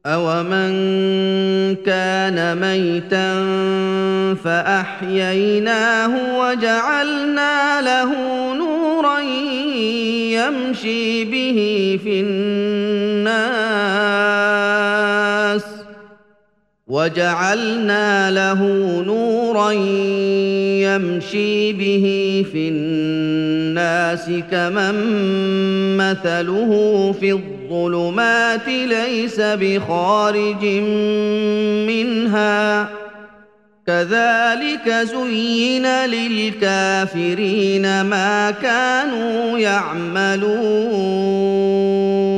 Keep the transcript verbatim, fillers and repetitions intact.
أَوَمَن كَانَ مَيْتًا فَأَحْيَيْنَاهُ وَجَعَلْنَا لَهُ نُورًا يَمْشِي بِهِ فِي النَّاسِ وَجَعَلْنَا لَهُ نُورًا يَمْشِي بِهِ فِي النَّاسِ كَمَن مَّثَلُهُ فِي الظُّلُمَاتِ لَيْسَ بِخَارِجٍ مِّنْهَا ۚ كَذَٰلِكَ زُيِّنَ لِلْكَافِرِينَ مَا كَانُوا يَعْمَلُونَ